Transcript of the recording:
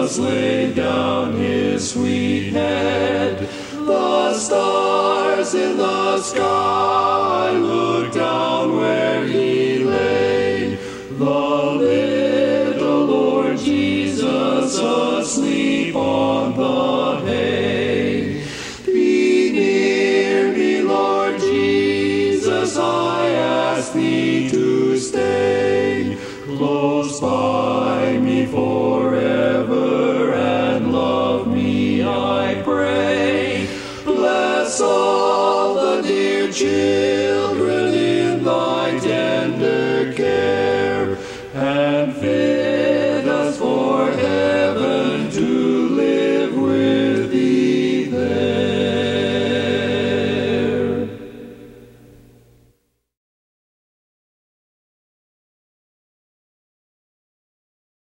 Jesus laid down his sweet head. The stars in the sky looked down where he lay. The little Lord Jesus asleep on the hay. Be near me, Lord Jesus, I ask thee to stay close by me forever.